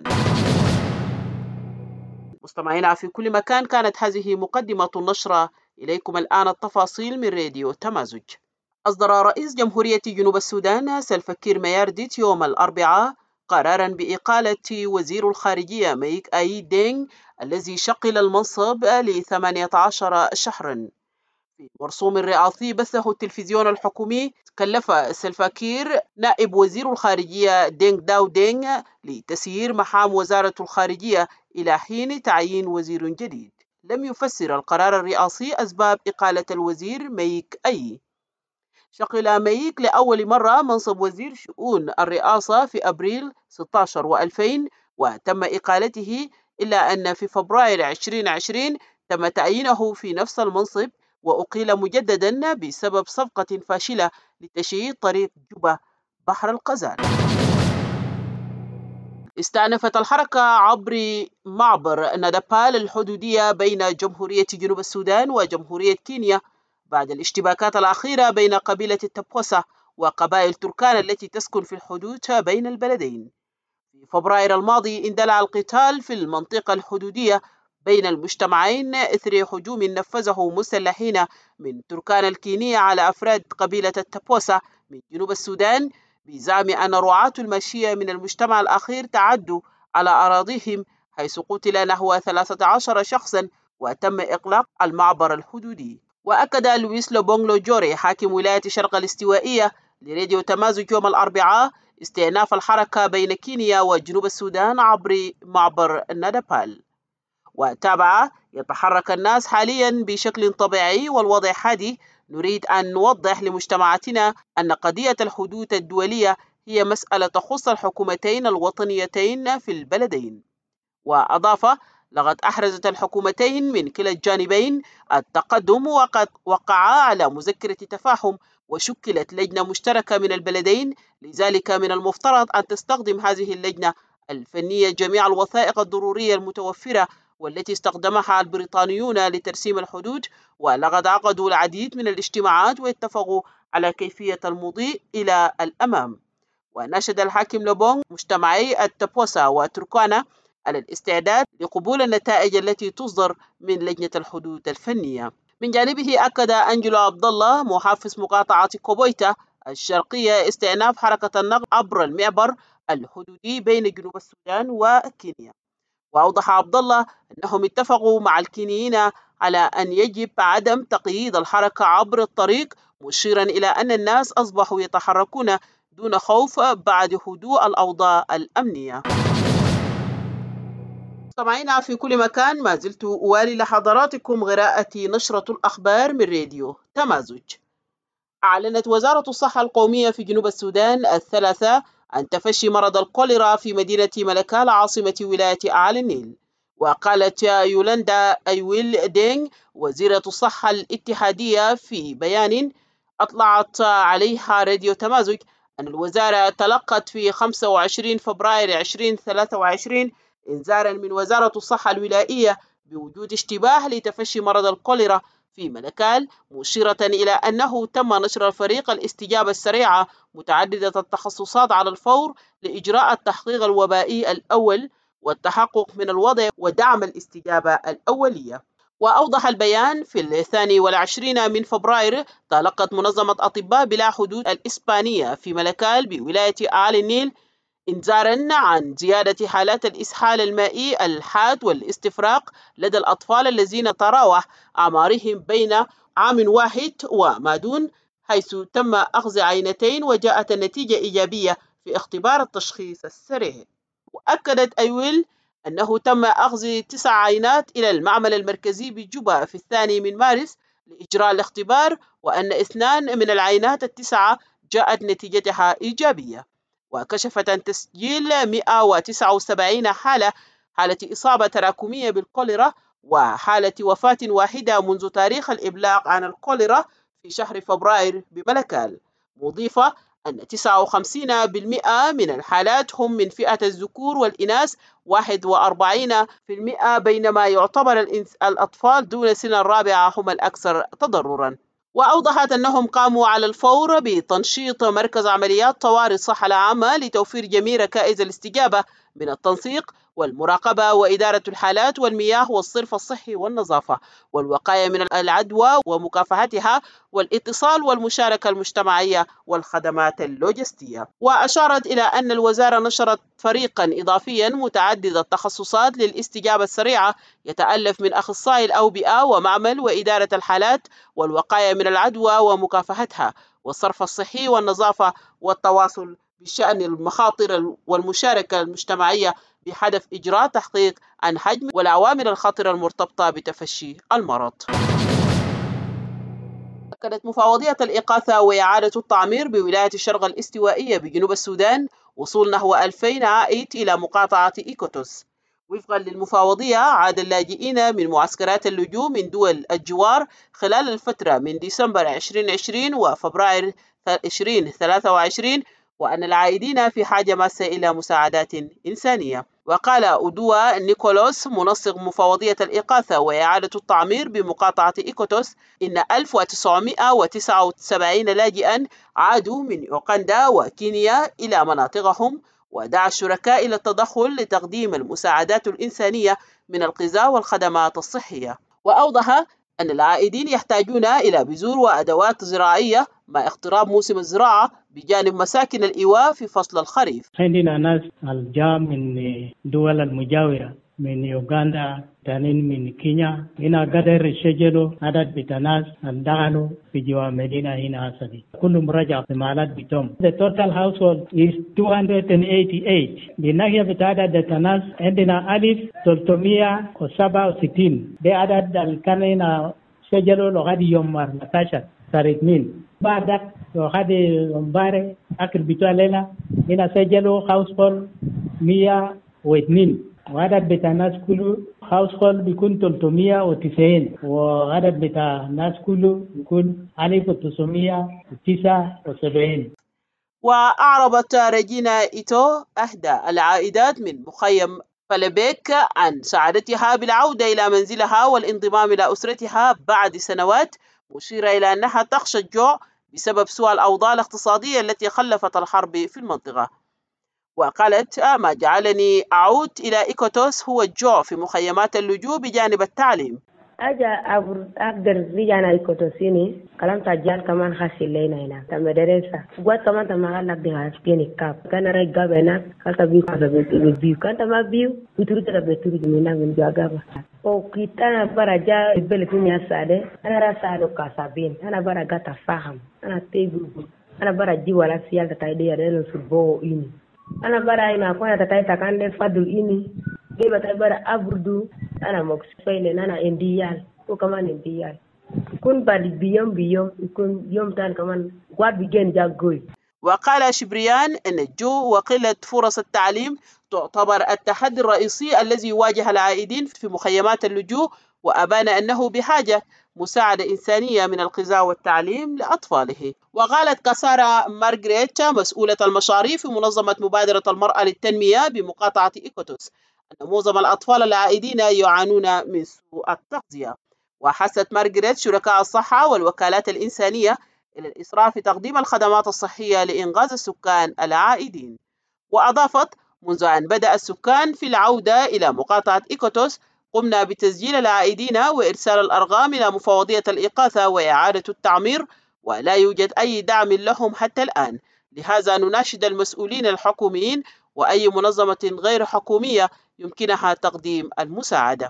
Speaker 4: مستمعينا في كل مكان، كانت هذه مقدمة النشرة. إليكم الآن التفاصيل من راديو تمازج. أصدر رئيس جمهورية جنوب السودان سلفاكير ميارديت يوم الأربعاء قرارا بإقالة وزير الخارجية ميك أي دينغ الذي شغل المنصب لثمانية عشر شهرا. في مرسوم رئاسي بثه التلفزيون الحكومي، كلف سلفاكير نائب وزير الخارجية دينغ داو دينغ لتسيير مهام وزارة الخارجية إلى حين تعيين وزير جديد. لم يفسر القرار الرئاسي أسباب إقالة الوزير ميك أي. شغل ميك لأول مرة منصب وزير شؤون الرئاسة في أبريل ستة عشر وألفين، وتم إقالته، إلا أن في فبراير ألفين وعشرين تم تعيينه في نفس المنصب وأقيل مجددا بسبب صفقة فاشلة لتشييد طريق جوبا بحر القزال. استأنفت الحركة عبر معبر ندبال الحدودية بين جمهورية جنوب السودان وجمهورية كينيا بعد الاشتباكات الأخيرة بين قبيلة التبوسة وقبائل تركان التي تسكن في الحدود بين البلدين. في فبراير الماضي اندلع القتال في المنطقة الحدودية بين المجتمعين إثر هجوم نفذه مسلحين من تركان الكينية على أفراد قبيلة التبوسة من جنوب السودان بزعم أن رعاة الماشية من المجتمع الأخير تعدوا على أراضيهم، حيث قتل نحو ثلاثة عشر شخصا وتم إغلاق المعبر الحدودي. وأكد لويس لوبونغلو جوري حاكم ولاية شرق الاستوائية لراديو تمازج يوم الأربعاء استئناف الحركة بين كينيا وجنوب السودان عبر معبر ندبال. وتابع: يتحرك الناس حاليا بشكل طبيعي والوضع هادي. نريد أن نوضح لمجتمعاتنا أن قضية الحدود الدولية هي مسألة تخص الحكومتين الوطنيتين في البلدين. وأضاف: لقد أحرزت الحكومتين من كلا الجانبين التقدم وقد وقعا على مذكرة تفاهم وشكلت لجنة مشتركة من البلدين، لذلك من المفترض أن تستخدم هذه اللجنة الفنية جميع الوثائق الضرورية المتوفرة والتي استخدمها البريطانيون لترسيم الحدود، ولقد عقدوا العديد من الاجتماعات واتفقوا على كيفية المضي إلى الأمام. وناشد الحاكم لبون مجتمعي التبوسا وتركانا على الاستعداد لقبول النتائج التي تصدر من لجنة الحدود الفنية. من جانبه أكد أنجلو عبد الله محافظ مقاطعة كوبويتا الشرقية استئناف حركة النقل عبر المعبر الحدودي بين جنوب السودان وكينيا. وأوضح عبد الله أنهم اتفقوا مع الكينيين على أن يجب عدم تقييد الحركة عبر الطريق، مشيرا إلى أن الناس أصبحوا يتحركون دون خوف بعد هدوء الأوضاع الأمنية. مستمعينا في كل مكان، ما زلت أوالي لحضراتكم قراءة نشرة الأخبار من راديو تمازج. أعلنت وزارة الصحة القومية في جنوب السودان الثلاثاء عن تفشي مرض الكوليرا في مدينة ملكال عاصمة ولاية أعلى النيل. وقالت يولندا أيويل دينغ وزيرة الصحة الاتحادية في بيان أطلعت عليها راديو تمازج أن الوزارة تلقت في خمسة وعشرين فبراير ألفين وثلاثة وعشرين إنذارا من وزارة الصحة الولائية بوجود اشتباه لتفشي مرض الكوليرا في ملكال، مشيرة إلى أنه تم نشر الفريق الاستجابة السريعة متعددة التخصصات على الفور لإجراء التحقيق الوبائي الأول والتحقق من الوضع ودعم الاستجابة الأولية. وأوضح البيان في الثاني والعشرين من فبراير تلقت منظمة أطباء بلا حدود الإسبانية في ملكال بولاية أعلى النيل إنذارا عن زيادة حالات الإسهال المائي الحاد والاستفراغ لدى الأطفال الذين تراوح أعمارهم بين عام واحد وما دون، حيث تم أخذ عينتين وجاءت النتيجة إيجابية في اختبار التشخيص السريع. وأكدت أيويل أنه تم أخذ تسع عينات إلى المعمل المركزي بجوبا في الثاني من مارس لإجراء الاختبار، وأن اثنان من العينات التسعة جاءت نتيجتها إيجابية. وكشفت عن تسجيل مئة وتسعة وسبعين حالة حالة إصابة تراكمية بالكوليرا وحالة وفاة واحدة منذ تاريخ الإبلاغ عن الكوليرا في شهر فبراير بملكال، مضيفة أن تسعة وخمسين بالمئة من الحالات هم من فئة الذكور والإناث واحد وأربعين بالمئة، بينما يعتبر الأطفال دون سن الرابعة هم الأكثر تضرراً. وأوضحت أنهم قاموا على الفور بتنشيط مركز عمليات طوارئ الصحة العامة لتوفير جميع ركائز الاستجابة من التنسيق والمراقبة وإدارة الحالات والمياه والصرف الصحي والنظافة والوقاية من العدوى ومكافحتها والاتصال والمشاركة المجتمعية والخدمات اللوجستية. وأشارت إلى أن الوزارة نشرت فريقا إضافيا متعدد التخصصات للاستجابة السريعة يتألف من أخصائي الأوبئة ومعمل وإدارة الحالات والوقاية من العدوى ومكافحتها والصرف الصحي والنظافة والتواصل بشأن المخاطر والمشاركة المجتمعية بهدف إجراء تحقيق عن حجم والعوامل الخطرة المرتبطة بتفشي المرض. أكدت مفوضية الإغاثة وإعادة التعمير بولاية الشرق الاستوائية بجنوب السودان وصول نحو ألفين عائد إلى مقاطعة إيكوتوس. وفقا للمفوضية، عاد اللاجئين من معسكرات اللجوء من دول الجوار خلال الفترة من ديسمبر ألفين وعشرين وفبراير ألفين وثلاثة وعشرين، وأن العائدين في حاجة ماسة إلى مساعدات إنسانية. وقال أودوا نيكولوس منسق مفوضية الإغاثة وإعادة التعمير بمقاطعة إيكوتوس إن ألف وتسعمئة وتسعة وسبعين لاجئا عادوا من أوغندا وكينيا إلى مناطقهم، ودعا الشركاء إلى التدخل لتقديم المساعدات الإنسانية من الغذاء والخدمات الصحية. وأوضح أن العائدين يحتاجون إلى بذور وأدوات زراعية مع اقتراب موسم الزراعة بجانب مساكن الإيواء في فصل الخريف.
Speaker 13: عندنا ناس الجاء من دول المجاورة من يوغندا، تانين من كينيا. هنا قدر يسجلوا عدد بتناس الدخلوا في جوا مدينة هنا أسدي. كل مراجعة في مالات بتوم. The total household is two hundred eighty-eight. بالناحية بتعدد التناس عندنا ألف ثلاثمئة وسبعة وستين. ده عدد اللي كان هنا سجلوا لغاية يوم أربعة عشر تاريخ اثنين. بعد وخد مباري أكل بتوع لنا هنا سجلوا هاوسفول مية واثنين وعدد بتاع الناس كله هاوسفول بيكون ثلاثمية وتسعين وعدد بتاع الناس كله بيكون ألف وتسعمية وتسعة وسبعين.
Speaker 4: وأعربت ريجينا إيتو أحدى العائدات من مخيم فلبيك عن سعادتها بالعودة إلى منزلها والانضمام إلى أسرتها بعد سنوات، مشيرة إلى أنها تخشى الجوع بسبب سوء الأوضاع الاقتصادية التي خلفت الحرب في المنطقة. وقالت ما جعلني أعود إلى إيكوتوس هو الجوع في مخيمات اللجوء بجانب التعليم.
Speaker 14: أجا أقدر رجعنا إيكوتوسيني كلام تجار كمان خاسي لينا هنا تمدرسة قوات كمان تمغال لك دي هاسبيني كاب كان رجع بينك كالتا بيو كذا بيو كان تما بيو بتروح تلا بتروح جمينا من جاغابا أو كيتا برجع بلفيني أساده أنا راسادو كاسابين أنا برجع تفهم أنا تيجو أنا برجع ولا سيال تايدي أدلو سبو إني أنا برجع كنا تايد تكان فادو إني جيبا تبارا أبردو أنا مكسفين أنا إنديال وكمان إنديال يكون بعد بيوم بيوم يكون يوم تاني كمان قاد بيجين جاكوي.
Speaker 4: وقال شبريان أن الجوع وقلة فرص التعليم تعتبر التحدي الرئيسي الذي يواجه العائدين في مخيمات اللجوء، وأبان أنه بحاجة مساعدة إنسانية من الغذاء والتعليم لأطفاله. وقالت كاسارا مارغريت مسؤولة المشاريع في منظمة مبادرة المرأة للتنمية بمقاطعة إيكوتوس أن معظم الأطفال العائدين يعانون من سوء التغذية. وحثت مارغريت شركاء الصحة والوكالات الإنسانية إلى الإسراع في تقديم الخدمات الصحية لإنقاذ السكان العائدين. وأضافت منذ أن بدأ السكان في العودة إلى مقاطعة إيكوتوس قمنا بتسجيل العائدين وإرسال الأرقام إلى مفوضية الإغاثة وإعادة التعمير، ولا يوجد أي دعم لهم حتى الآن. لهذا نناشد المسؤولين الحكوميين وأي منظمة غير حكومية يمكنها تقديم المساعدة.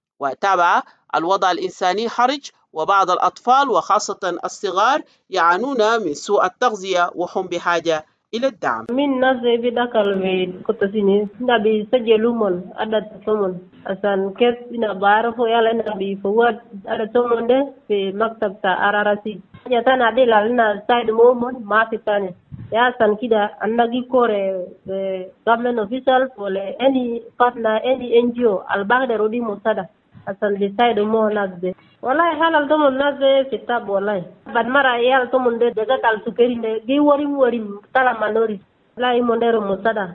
Speaker 4: وتابع الوضع الإنساني حرج، وبعض الأطفال وخاصة الصغار يعانون من سوء التغذية وهم بحاجة إلى الدعم.
Speaker 14: من ناس بيدخل في كتسيني نبي سجلوا من عدد ثمن عشان كيف نعرفوا يلا نبي فواد عدد ثمن ده في مكتب تارارسي جاتنا عدل لنا سايد مومن ما في ثاني يا سان كده أنجي كورة government official ولا any partner any إن جي أو البعض رودي مساعدة عشان decide مو ناس ده والله حال ثمن ناس في التاب والله بعد مرة يا ثمن ده جات على سكرين ده جي وريم وريم ترى منوري لا يمندر مساعدة.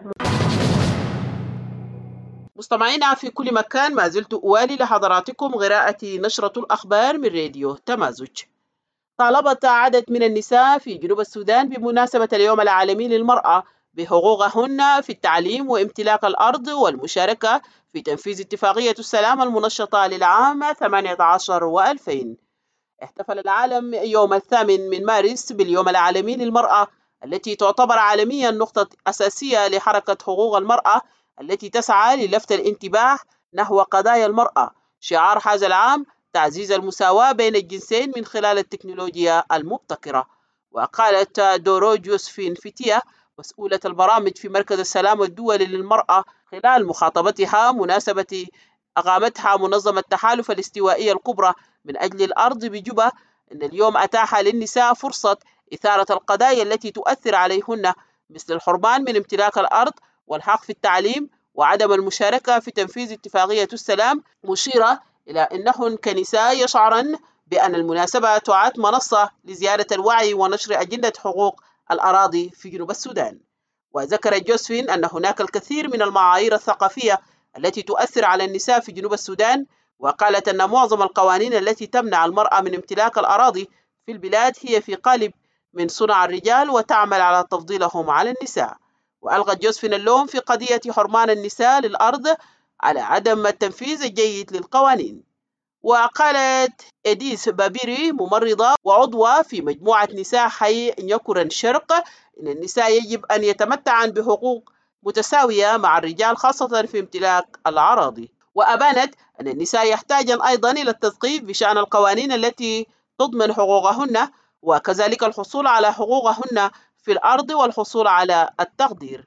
Speaker 4: مستمعينا في كل مكان، ما زلت أوالي لحضراتكم قراءة نشرة الأخبار من راديو تمازج. طالبت عدد من النساء في جنوب السودان بمناسبة اليوم العالمي للمرأة بحقوقهن في التعليم وامتلاك الأرض والمشاركة في تنفيذ اتفاقية السلام المنشطة للعام ثمانية عشر وألفين. احتفل العالم يوم الثامن من مارس باليوم العالمي للمرأة التي تعتبر عالميا نقطة أساسية لحركة حقوق المرأة التي تسعى للفت الانتباه نحو قضايا المرأة. شعار هذا العام تعزيز المساواة بين الجنسين من خلال التكنولوجيا المبتكرة. وقالت دورو جوزفين فتية مسؤولة البرامج في مركز السلام الدولي للمرأة خلال مخاطبتها مناسبة أقامتها منظمة التحالف الاستوائية الكبرى من أجل الأرض بجوبا أن اليوم أتاح للنساء فرصة إثارة القضايا التي تؤثر عليهن مثل الحرمان من امتلاك الأرض والحق في التعليم وعدم المشاركة في تنفيذ اتفاقية السلام، مشيرة إلى أنهن كنساء يشعرن بأن المناسبة تعد منصة لزيادة الوعي ونشر أجندة حقوق الأراضي في جنوب السودان. وذكر جوزفين أن هناك الكثير من المعايير الثقافية التي تؤثر على النساء في جنوب السودان، وقالت أن معظم القوانين التي تمنع المرأة من امتلاك الأراضي في البلاد هي في قالب من صنع الرجال وتعمل على تفضيلهم على النساء. وألغت جوزفين اللوم في قضية حرمان النساء للأرض على عدم التنفيذ الجيد للقوانين. وقالت إديس بابيري ممرضة وعضوة في مجموعة نساء حي نيكورن شرق إن النساء يجب أن يتمتعن بحقوق متساوية مع الرجال خاصة في امتلاك الأراضي. وأبانت أن النساء يحتاجن أيضا إلى التثقيف بشأن القوانين التي تضمن حقوقهن وكذلك الحصول على حقوقهن في الأرض والحصول على التقدير.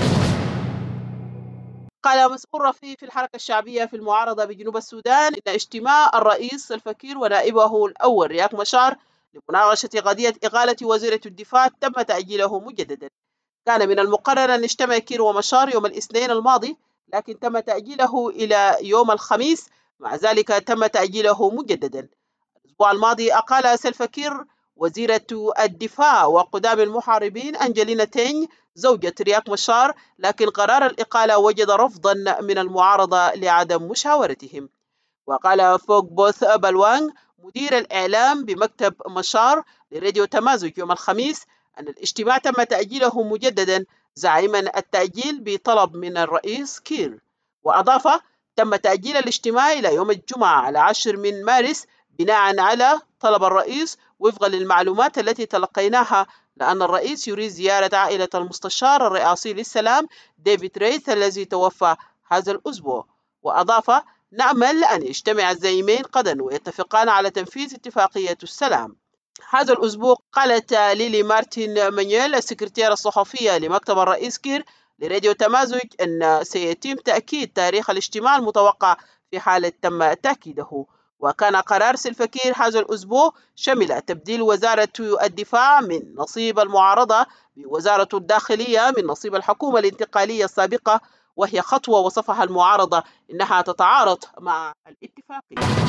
Speaker 4: قال مسؤول رفيع في الحركة الشعبية في المعارضة بجنوب السودان إن اجتماع الرئيس الفكير ونائبه الأول رياك مشار لمناقشة قضية إقالة وزيرة الدفاع تم تأجيله مجددا. كان من المقرر أن يجتمع كير ومشار يوم الاثنين الماضي، لكن تم تأجيله إلى يوم الخميس، مع ذلك تم تأجيله مجددا. الأسبوع الماضي أقال سلفا كير وزيرة الدفاع وقدام المحاربين أنجلينا تينج زوجة رياك مشار، لكن قرار الإقالة وجد رفضا من المعارضة لعدم مشاورتهم. وقال فوق بوث بلوان مدير الإعلام بمكتب مشار لراديو تمازج يوم الخميس أن الاجتماع تم تأجيله مجددا، زاعما التأجيل بطلب من الرئيس كير. وأضاف تم تأجيل الاجتماع إلى يوم الجمعة على عشر من مارس بناء على طلب الرئيس وفقا للمعلومات التي تلقيناها، لأن الرئيس يريد زيارة عائلة المستشار الرئاسي للسلام ديفيد ريث الذي توفى هذا الأسبوع. وأضاف نأمل أن يجتمع الزعيمين غدا ويتفقان على تنفيذ اتفاقية السلام. هذا الأسبوع قالت ليلي مارتن مانييل السكرتيرة الصحفية لمكتب الرئيس كير لراديو تمازج أن سيتم تأكيد تاريخ الاجتماع المتوقع في حالة تم تأكيده. وكان قرار سلفا كير هذا الأسبوع شمل تبديل وزارة الدفاع من نصيب المعارضة بوزارة الداخلية من نصيب الحكومة الانتقالية السابقة، وهي خطوة وصفها المعارضة إنها تتعارض مع الاتفاقية.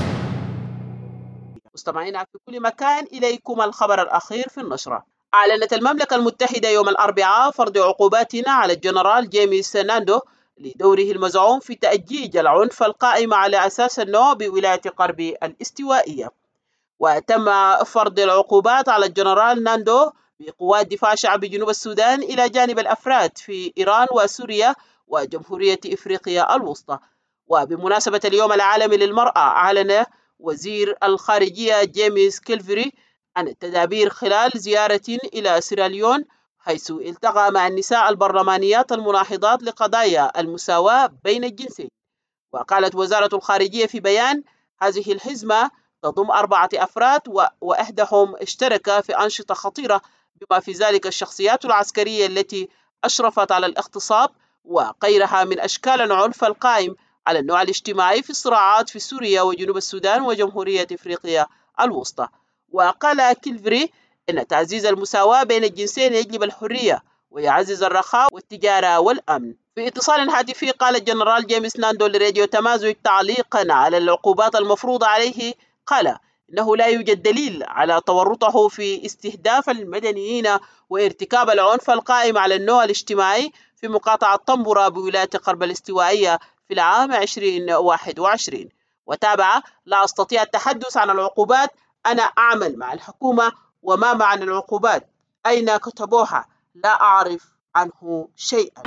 Speaker 4: مستمعينا في كل مكان، إليكم الخبر الأخير في النشرة. أعلنت المملكة المتحدة يوم الأربعاء فرض عقوباتنا على الجنرال جيمس ناندو لدوره المزعوم في تأجيج العنف القائم على أساس النوع بولاية غرب الاستوائية. وتم فرض العقوبات على الجنرال ناندو بقوات دفاع شعبي جنوب السودان إلى جانب الأفراد في إيران وسوريا وجمهورية إفريقيا الوسطى. وبمناسبة اليوم العالمي للمرأة، أعلن وزير الخارجية جيمس كيلفري عن التدابير خلال زيارة إلى سيراليون، حيث التقى مع النساء البرلمانيات المناهضات لقضايا المساواة بين الجنسين. وقالت وزارة الخارجية في بيان هذه الحزمة تضم أربعة أفراد وأحدهم اشترك في أنشطة خطيرة بما في ذلك الشخصيات العسكرية التي أشرفت على الاغتصاب وغيرها من أشكال العنف القائم على النوع الاجتماعي في الصراعات في سوريا وجنوب السودان وجمهورية إفريقيا الوسطى. وقال كيلفري إن تعزيز المساواة بين الجنسين يجلب الحرية ويعزز الرخاء والتجارة والأمن. في اتصال هاتفي قال الجنرال جيمس ناندو لراديو تمازج تعليقا على العقوبات المفروضة عليه، قال إنه لا يوجد دليل على تورطه في استهداف المدنيين وارتكاب العنف القائم على النوع الاجتماعي في مقاطعة طنبرة بولاية غرب الاستوائية في العام عشرين واحد وعشرين. وتابع: لا أستطيع التحدث عن العقوبات، أنا أعمل مع الحكومة، وما معنى العقوبات؟ أين كتبوها؟ لا أعرف عنه شيئا.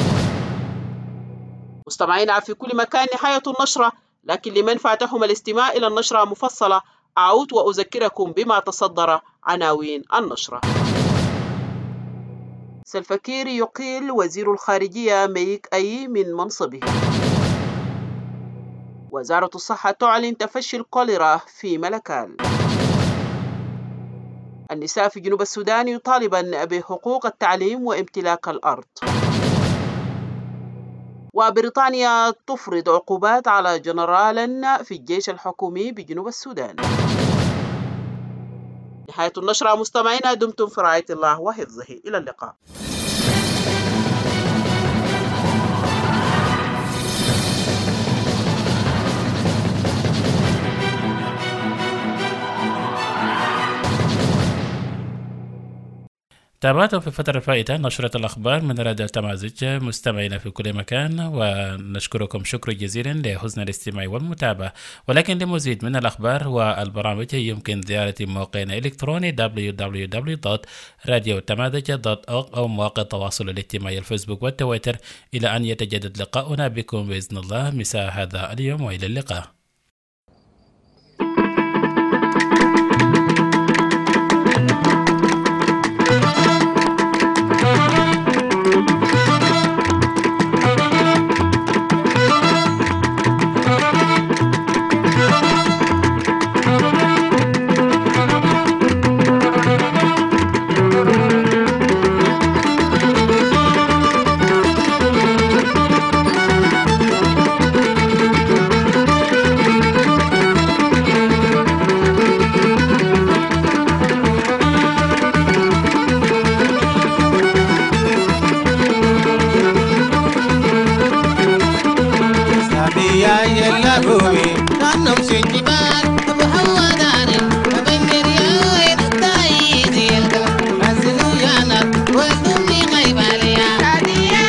Speaker 4: مستمعينا في كل مكان، نهاية النشرة، لكن لمن فاتهم الاستماع إلى النشرة مفصلة أعود وأذكركم بما تصدر عناوين النشرة. سلفا كير يقيل وزير الخارجية ميك أي من منصبه. وزارة الصحة تعلن تفشي الكوليرا في ملكال. النساء في جنوب السودان يطالبن بحقوق التعليم وامتلاك الأرض. وبريطانيا تفرض عقوبات على جنرال في الجيش الحكومي بجنوب السودان. نهاية النشرة. مستمعينا دمتم في رعاية الله وحفظه، إلى اللقاء.
Speaker 1: تابعتم في الفترة الفائتة نشرة الأخبار من راديو تمازج. مستمعينا في كل مكان، ونشكركم شكرا جزيلا لحسن الاستماع والمتابعة. ولكن لمزيد من الأخبار والبرامج يمكن زيارة موقعنا الإلكتروني دبليو دبليو دبليو دوت راديو تمازج دوت أورغ أو مواقع التواصل الاجتماعي الفيسبوك والتويتر، إلى أن يتجدد لقاؤنا بكم بإذن الله مساء هذا اليوم، وإلى اللقاء.
Speaker 15: سعدية يلا قومي نانم سنجبان أبو حوا داري أبنجر يا وين التايد يلقى أزلو يا نار والدمي غيب عليا سعدية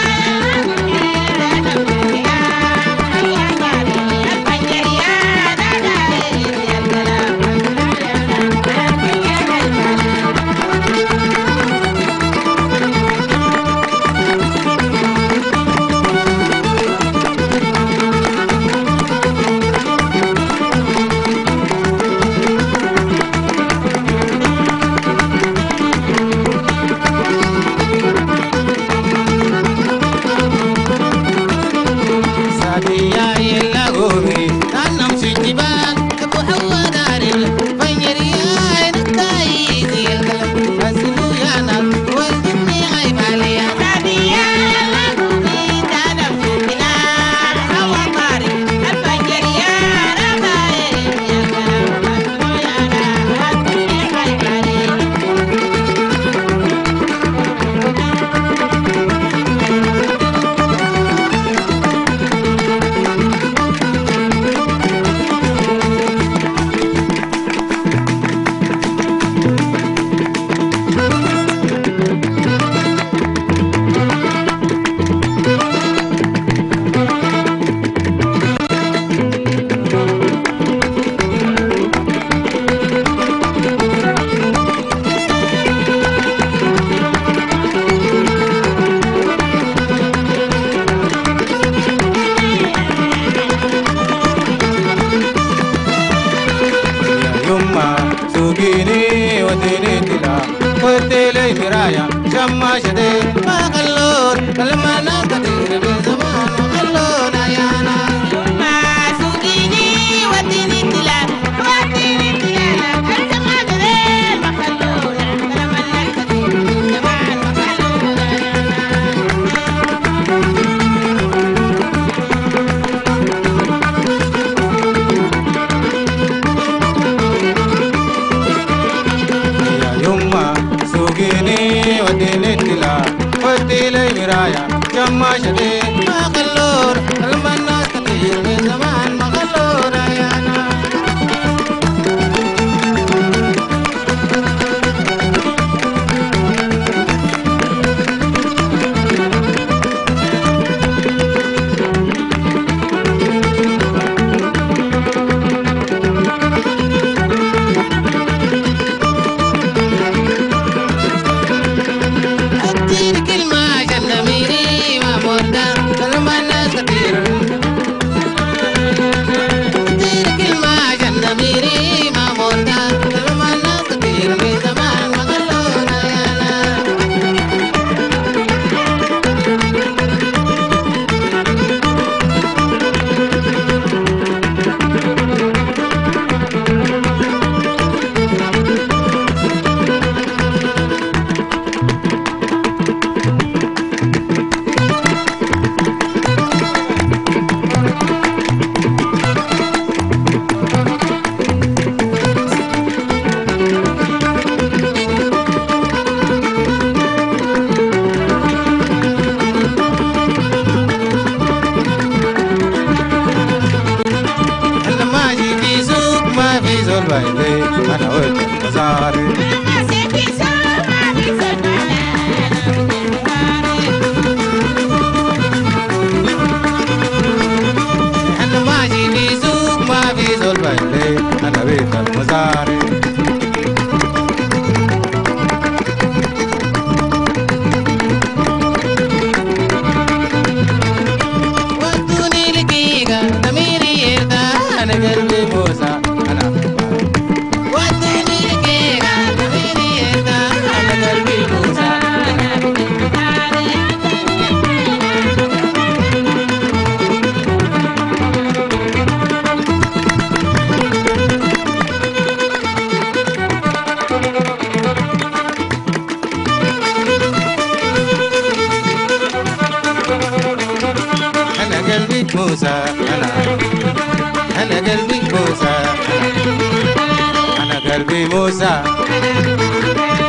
Speaker 15: قلبي موسى